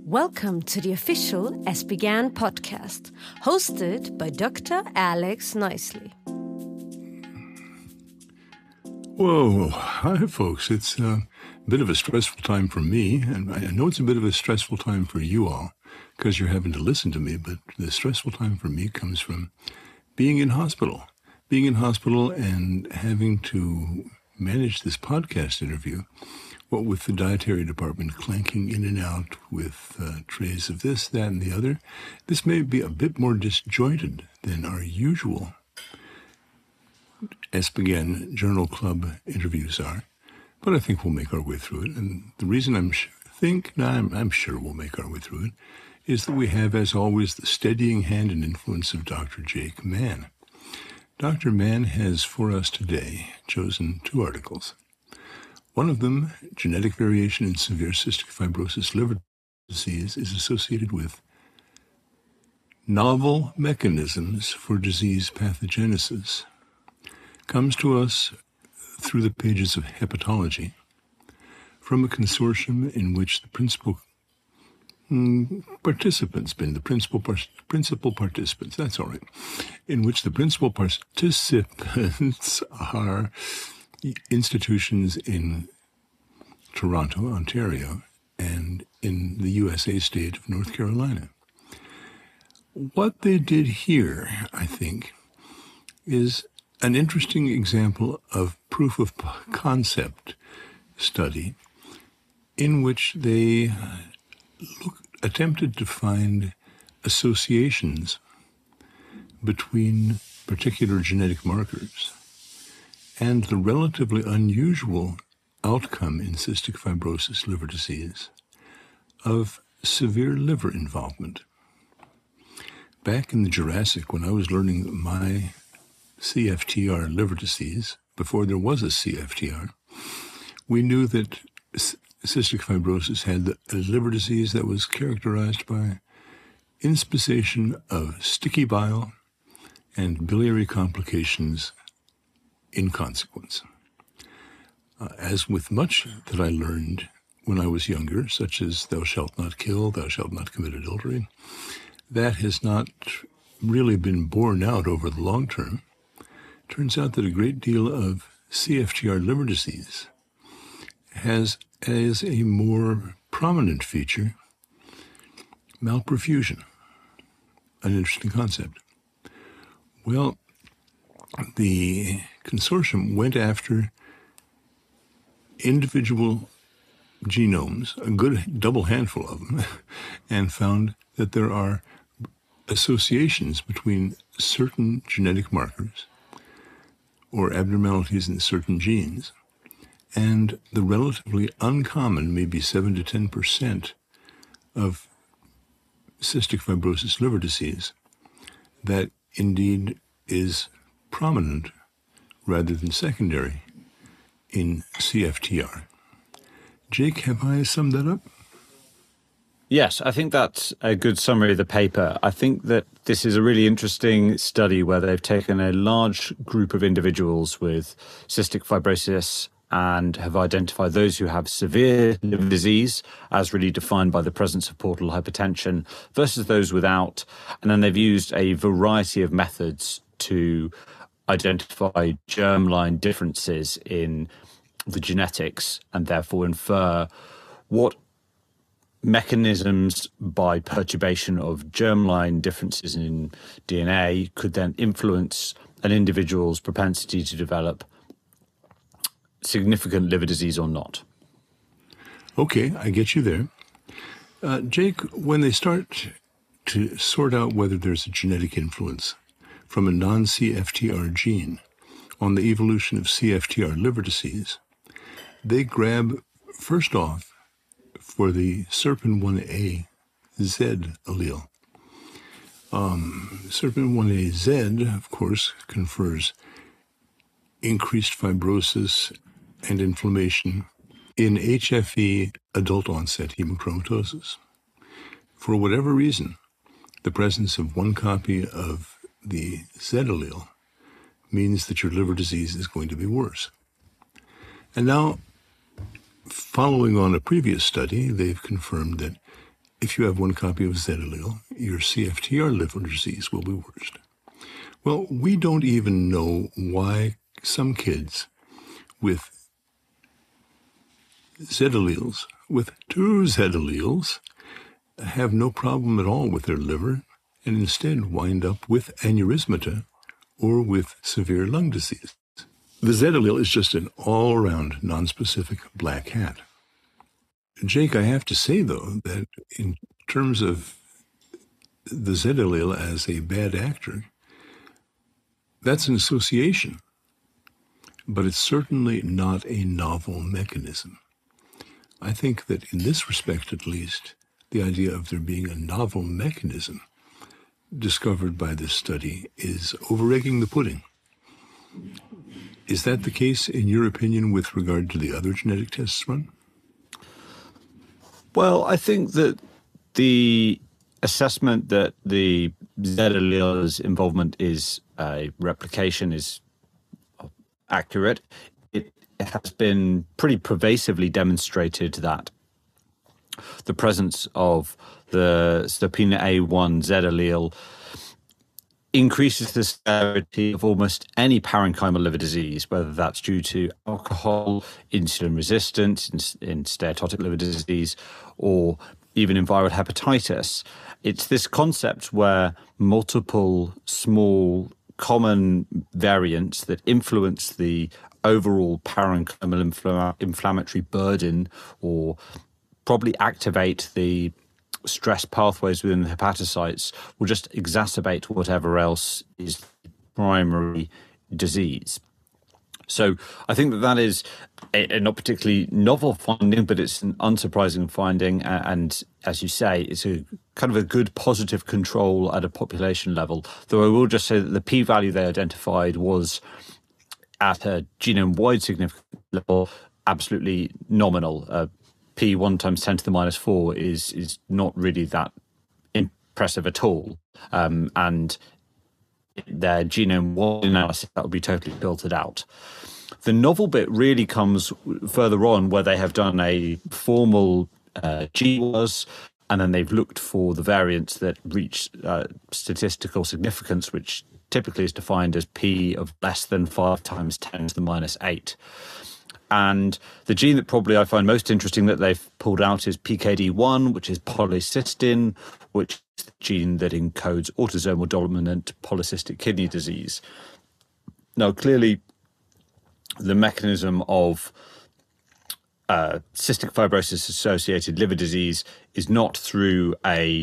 Welcome to the official SBGAN podcast, hosted by Dr. Alex Nicely. Whoa, hi folks. It's a bit of a stressful time for me, and I know it's a bit of a stressful time for you all, because you're having to listen to me, but the stressful time for me comes from being in hospital. Being in hospital and having to manage this podcast interview, what with the dietary department clanking in and out with trays of this, that, and the other. This may be a bit more disjointed than our usual SBGAN Journal Club interviews are, but I think we'll make our way through it. And the reason I'm sure we'll make our way through it is that we have, as always, the steadying hand and influence of Dr. Jake Mann. Dr. Mann has for us today chosen two articles. One of them, genetic variation in severe cystic fibrosis liver disease, is associated with novel mechanisms for disease pathogenesis. Comes to us through the pages of Hepatology from a consortium in which the principal participants, that's all right, in which the principal participants are institutions in Toronto, Ontario, and in the USA state of North Carolina. What they did here, I think, is an interesting example of proof of concept study in which they attempted to find associations between particular genetic markers and the relatively unusual outcome in cystic fibrosis liver disease of severe liver involvement. Back in the Jurassic, when I was learning my CFTR liver disease, before there was a CFTR, we knew that cystic fibrosis had a liver disease that was characterized by inspissation of sticky bile and biliary complications in consequence. As with much that I learned when I was younger, such as thou shalt not kill, thou shalt not commit adultery, that has not really been borne out over the long term. Turns out that a great deal of CFTR liver disease has as a more prominent feature malperfusion, an interesting concept. Well, the consortium went after individual genomes, a good double handful of them, and found that there are associations between certain genetic markers or abnormalities in certain genes and the relatively uncommon, maybe 7 to 10% of cystic fibrosis liver disease that indeed is prominent rather than secondary in CFTR. Jake, have I summed that up? Yes, I think that's a good summary of the paper. I think that this is a really interesting study where they've taken a large group of individuals with cystic fibrosis and have identified those who have severe liver disease, as really defined by the presence of portal hypertension, versus those without. And then they've used a variety of methods to identify germline differences in the genetics and therefore infer what mechanisms by perturbation of germline differences in DNA could then influence an individual's propensity to develop significant liver disease or not. Okay, I get you there. Jake, when they start to sort out whether there's a genetic influence from a non-CFTR gene on the evolution of CFTR liver disease, they grab, first off, for the SERPIN1A Z allele. SERPIN1A Z, of course, confers increased fibrosis and inflammation in HFE adult-onset hemochromatosis. For whatever reason, the presence of one copy of the Z allele means that your liver disease is going to be worse. And now, following on a previous study, they've confirmed that if you have one copy of Z allele, your CFTR liver disease will be worse. Well, we don't even know why some kids with Z alleles, with two Z alleles, have no problem at all with their liver and instead wind up with aneurysmata or with severe lung disease. The Z allele is just an all-around nonspecific black hat. Jake, I have to say, though, that in terms of the Z allele as a bad actor, that's an association, but it's certainly not a novel mechanism. I think that in this respect, at least, the idea of there being a novel mechanism discovered by this study is over-egging the pudding. Is that the case, in your opinion, with regard to the other genetic tests run? Well, I think that the assessment that the Z allele's involvement is a replication is accurate. It has been pretty pervasively demonstrated that the presence of the SERPINA1 Z allele increases the severity of almost any parenchymal liver disease, whether that's due to alcohol, insulin resistance, in steatotic liver disease, or even in viral hepatitis. It's this concept where multiple small common variants that influence the overall parenchymal inflammatory burden or probably activate the stress pathways within the hepatocytes will just exacerbate whatever else is primary disease. So I think that is a not particularly novel finding, but it's an unsurprising finding. And as you say, it's a kind of a good positive control at a population level. Though I will just say that the p-value they identified was at a genome-wide significant level, absolutely nominal. P 1 times 10 to the minus 4 is not really that impressive at all. And their genome-wide analysis, that would be totally filtered out. The novel bit really comes further on, where they have done a formal GWAS, and then they've looked for the variants that reach statistical significance, which typically is defined as P of less than 5 times 10 to the minus 8. And the gene that probably I find most interesting that they've pulled out is PKD1, which is polycystin, which is the gene that encodes autosomal dominant polycystic kidney disease. Now, clearly, the mechanism of cystic fibrosis-associated liver disease is not through a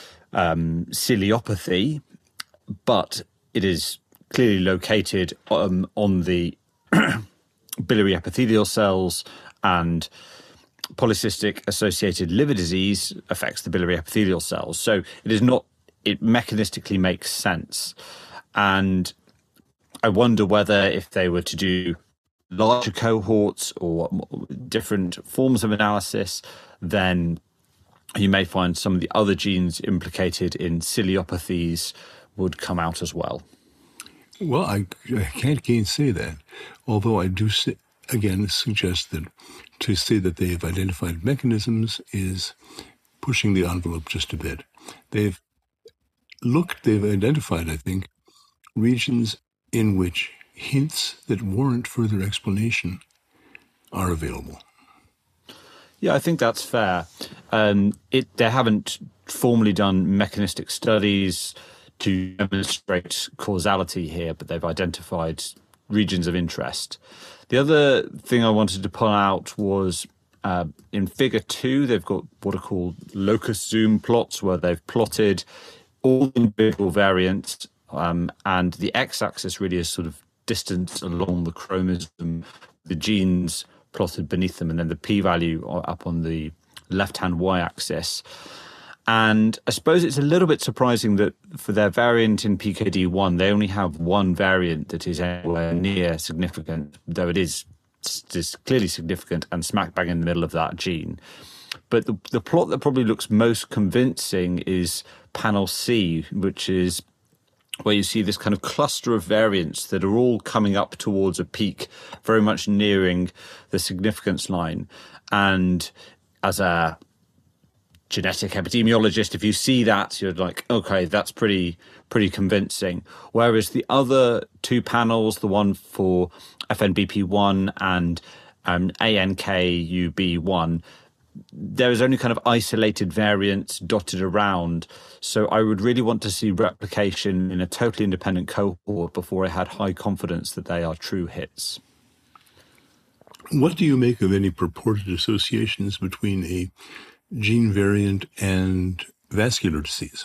ciliopathy, but it is clearly located on the biliary epithelial cells, and polycystic associated liver disease affects the biliary epithelial cells. So it mechanistically makes sense. And I wonder whether if they were to do larger cohorts or different forms of analysis, then you may find some of the other genes implicated in ciliopathies would come out as well. Well, I can't gainsay that, although I do again suggest that to say that they have identified mechanisms is pushing the envelope just a bit. They've identified, I think, regions in which hints that warrant further explanation are available. Yeah, I think that's fair. They haven't formally done mechanistic studies to demonstrate causality here, but they've identified regions of interest. The other thing I wanted to point out was in figure 2, they've got what are called locus zoom plots, where they've plotted all individual variants, and the x-axis really is sort of distance along the chromosome, the genes plotted beneath them, and then the p-value up on the left-hand y-axis. And I suppose it's a little bit surprising that for their variant in PKD1, they only have one variant that is anywhere near significant, though it is clearly significant and smack bang in the middle of that gene. But the plot that probably looks most convincing is panel C, which is where you see this kind of cluster of variants that are all coming up towards a peak, very much nearing the significance line. And as a genetic epidemiologist, if you see that, you're like, okay, that's pretty convincing. Whereas the other two panels, the one for FNBP1 and ANKUB1, there is only kind of isolated variants dotted around. So I would really want to see replication in a totally independent cohort before I had high confidence that they are true hits. What do you make of any purported associations between a gene variant and vascular disease?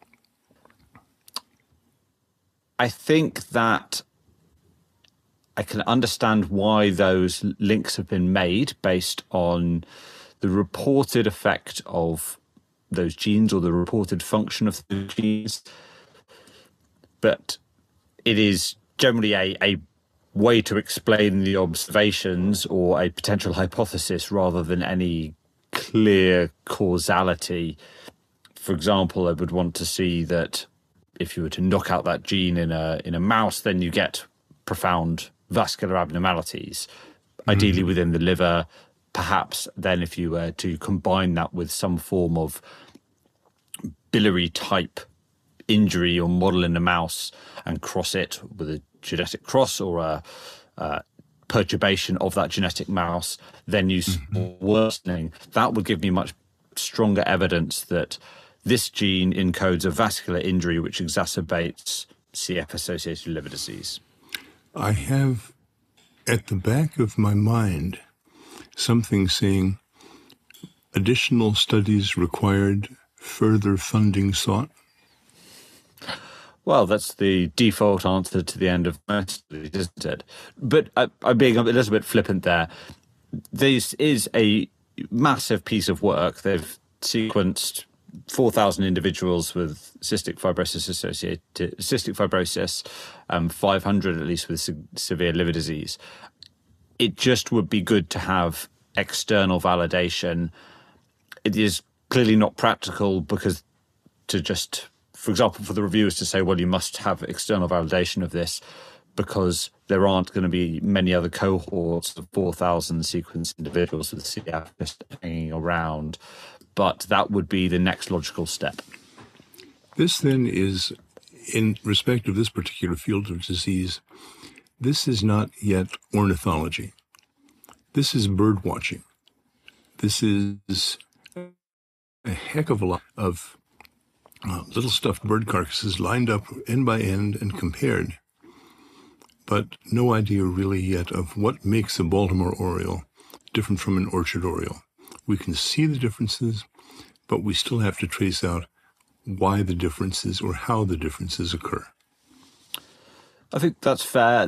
I think that I can understand why those links have been made based on the reported effect of those genes or the reported function of the genes. But it is generally a way to explain the observations or a potential hypothesis rather than any clear causality. For example, I would want to see that if you were to knock out that gene in a mouse, then you get profound vascular abnormalities, ideally within the liver. Perhaps then if you were to combine that with some form of biliary type injury or model in a mouse and cross it with a genetic cross or a perturbation of that genetic mouse, then you worsening. That would give me much stronger evidence that this gene encodes a vascular injury which exacerbates CF-associated liver disease. I have at the back of my mind something saying additional studies required, further funding sought. Well, that's the default answer to the end of most studies, isn't it? But I'm being a little bit flippant there. This is a massive piece of work. They've sequenced 4,000 individuals with cystic fibrosis, 500 at least with severe liver disease. It just would be good to have external validation. It is clearly not practical because to just, for example, for the reviewers to say, well, you must have external validation of this because there aren't going to be many other cohorts of 4,000 sequenced individuals with CF just hanging around. But that would be the next logical step. This then is, in respect of this particular field of disease, this is not yet ornithology. This is bird watching. This is a heck of a lot of little stuffed bird carcasses lined up end by end and compared, but no idea really yet of what makes a Baltimore oriole different from an orchard oriole. We can see the differences, but we still have to trace out why the differences or how the differences occur. I think that's fair.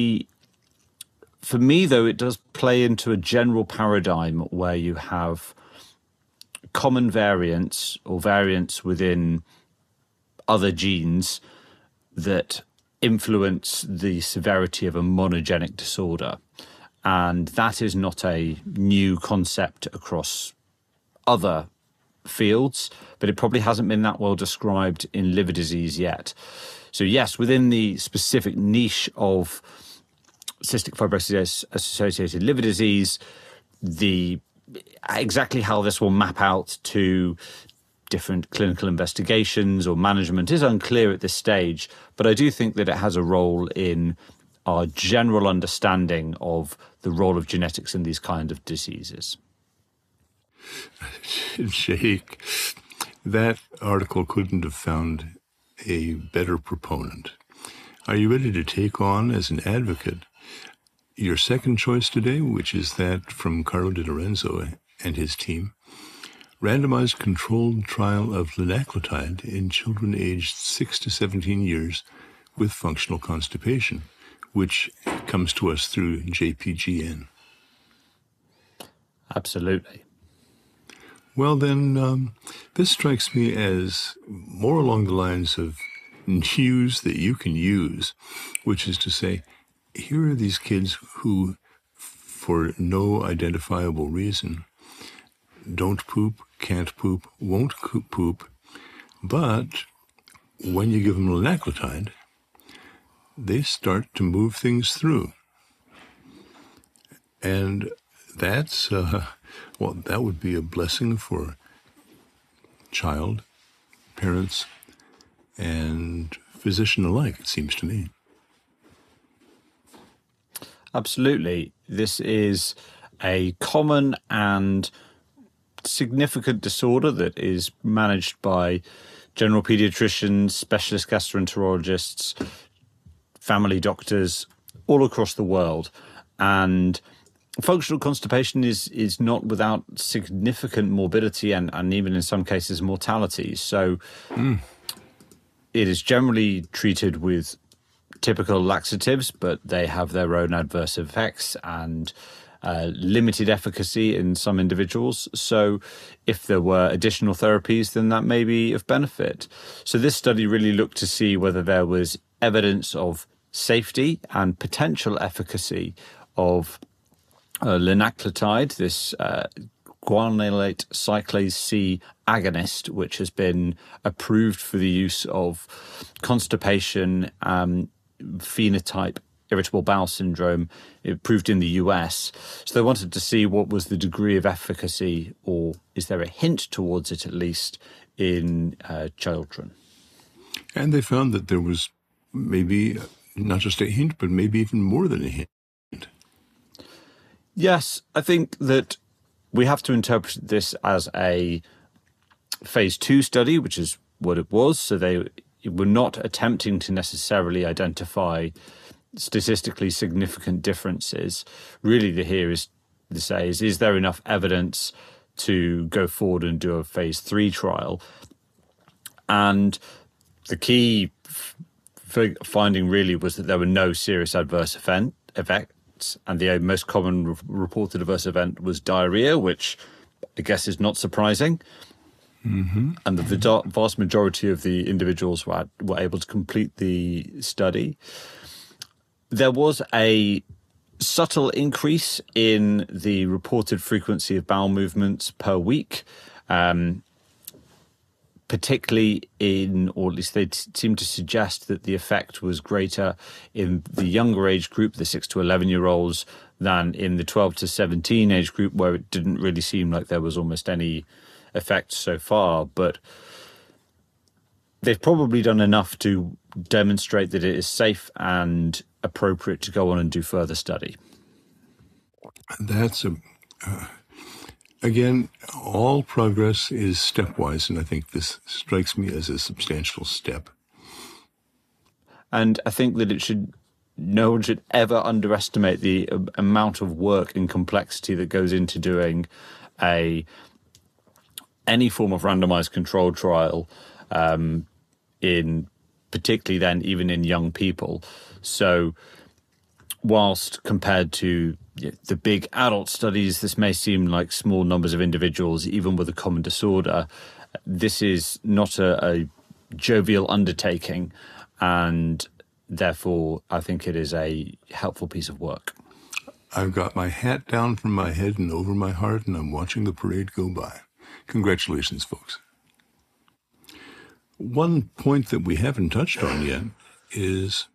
For me, though, it does play into a general paradigm where you have common variants or variants within other genes that influence the severity of a monogenic disorder. And that is not a new concept across other fields, but it probably hasn't been that well described in liver disease yet. So yes, within the specific niche of cystic fibrosis-associated liver disease, exactly how this will map out to different clinical investigations or management is unclear at this stage, but I do think that it has a role in our general understanding of the role of genetics in these kind of diseases. Jake, that article couldn't have found a better proponent. Are you ready to take on, as an advocate, your second choice today, which is that from Carlo Di Lorenzo and his team, randomized controlled trial of linaclotide in children aged 6 to 17 years with functional constipation, which comes to us through JPGN? Absolutely. Well, then, this strikes me as more along the lines of news that you can use, which is to say, here are these kids who, for no identifiable reason, don't poop, can't poop, won't poop, but when you give them linaclotide, they start to move things through. And that's, well, that would be a blessing for child, parents, and physician alike, it seems to me. Absolutely. This is a common and significant disorder that is managed by general pediatricians, specialist gastroenterologists, family doctors all across the world. And functional constipation is not without significant morbidity and even in some cases mortality. So it is generally treated with typical laxatives, but they have their own adverse effects and limited efficacy in some individuals. So if there were additional therapies, then that may be of benefit. So this study really looked to see whether there was evidence of safety and potential efficacy of linaclotide, this guanylate cyclase C agonist, which has been approved for the use of constipation, phenotype, irritable bowel syndrome, approved in the US. So they wanted to see what was the degree of efficacy, or is there a hint towards it at least, in children. And they found that there was maybe not just a hint, but maybe even more than a hint. Yes, I think that we have to interpret this as a phase 2 study, which is what it was. So they were not attempting to necessarily identify statistically significant differences. Really, the here is to say is there enough evidence to go forward and do a phase 3 trial? And the key finding really was that there were no serious adverse effects, and the most common reported adverse event was diarrhea, which I guess is not surprising. Mm-hmm. And the vast majority of the individuals were able to complete the study. There was a subtle increase in the reported frequency of bowel movements per week, particularly or at least they seem to suggest that the effect was greater in the younger age group, the 6 to 11-year-olds, than in the 12 to 17 age group, where it didn't really seem like there was almost any effect so far. But they've probably done enough to demonstrate that it is safe and appropriate to go on and do further study. That's again, all progress is stepwise, and I think this strikes me as a substantial step. And I think that no one should ever underestimate the amount of work and complexity that goes into doing any form of randomized controlled trial, in particularly then even in young people. So whilst compared to the big adult studies, this may seem like small numbers of individuals, even with a common disorder, this is not a jovial undertaking, and therefore I think it is a helpful piece of work. I've got my hat down from my head and over my heart, and I'm watching the parade go by. Congratulations, folks. One point that we haven't touched on yet is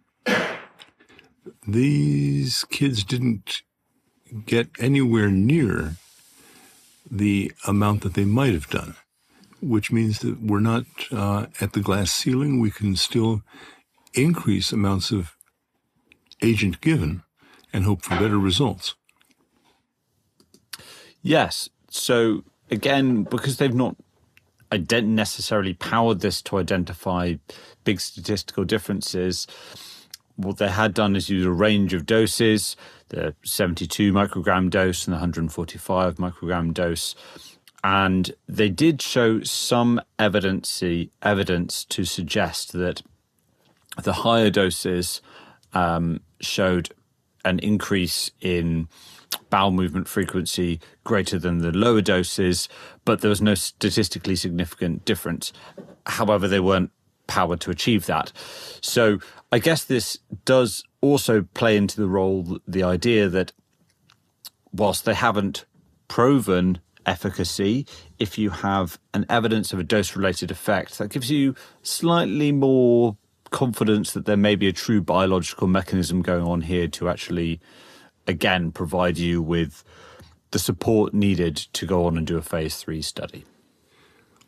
these kids didn't get anywhere near the amount that they might have done, which means that we're not at the glass ceiling. We can still increase amounts of agent given and hope for better results. Yes. So again, because they've not necessarily powered this to identify big statistical differences, what they had done is use a range of doses, the 72 microgram dose and the 145 microgram dose. And they did show some evidence to suggest that the higher doses showed an increase in bowel movement frequency greater than the lower doses, but there was no statistically significant difference. However, they weren't powered to achieve that. So I guess this does also play into the idea that whilst they haven't proven efficacy, if you have an evidence of a dose-related effect, that gives you slightly more confidence that there may be a true biological mechanism going on here to actually, again, provide you with the support needed to go on and do a phase 3 study.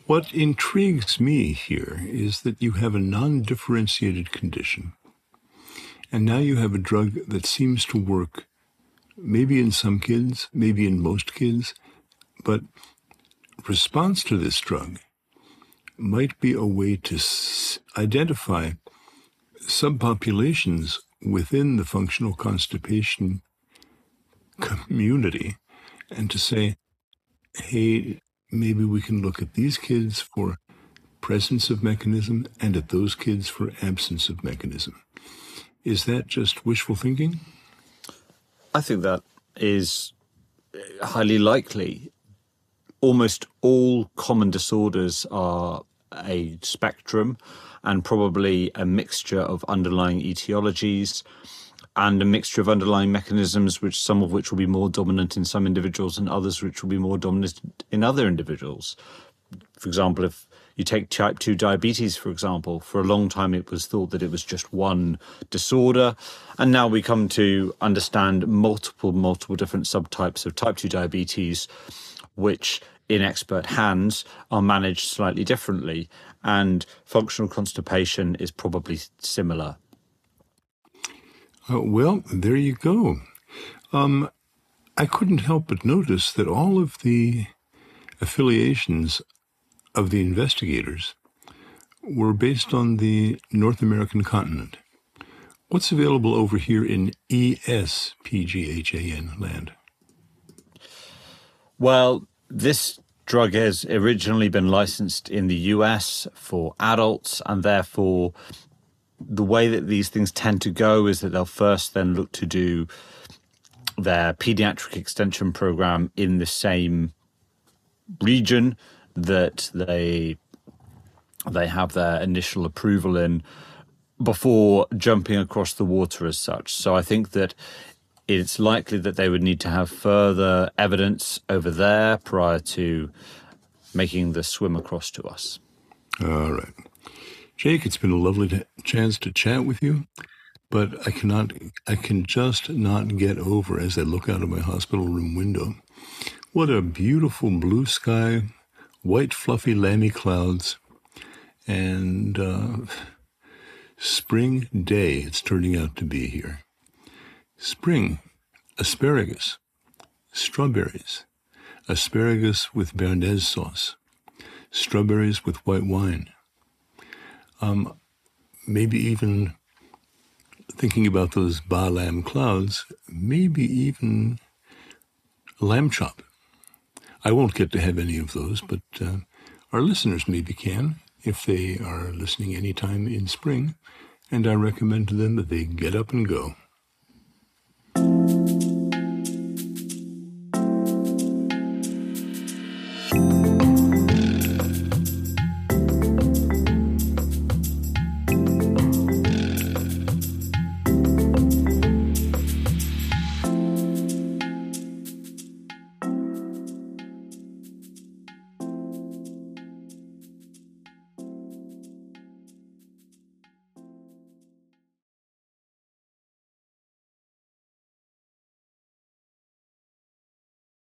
What intrigues me here is that you have a non-differentiated condition, and now you have a drug that seems to work maybe in some kids, maybe in most kids, but response to this drug might be a way to identify subpopulations within the functional constipation community and to say, hey, maybe we can look at these kids for presence of mechanism and at those kids for absence of mechanism. Is that just wishful thinking? I think that is highly likely. Almost all common disorders are a spectrum and probably a mixture of underlying etiologies and a mixture of underlying mechanisms, which some of which will be more dominant in some individuals and others which will be more dominant in other individuals. For example, if you take type 2 diabetes, for example, for a long time it was thought that it was just one disorder. And now we come to understand multiple different subtypes of type 2 diabetes, which in expert hands are managed slightly differently. And functional constipation is probably similar. Well, there you go. I couldn't help but notice that all of the affiliations of the investigators were based on the North American continent. What's available over here in ESPGHAN land? Well, this drug has originally been licensed in the US for adults, and therefore the way that these things tend to go is that they'll first then look to do their pediatric extension program in the same region that they have their initial approval in before jumping across the water as such. So I think that it's likely that they would need to have further evidence over there prior to making the swim across to us. All right. Jake, it's been a lovely chance to chat with you, but I can just not get over as I look out of my hospital room window. What a beautiful blue sky, white fluffy lammy clouds, and spring day it's turning out to be here. Spring, asparagus, strawberries, asparagus with béarnaise sauce, strawberries with white wine. Maybe even thinking about those ba lamb clouds, maybe even lamb chop. I won't get to have any of those, but our listeners maybe can if they are listening anytime in spring, and I recommend to them that they get up and go.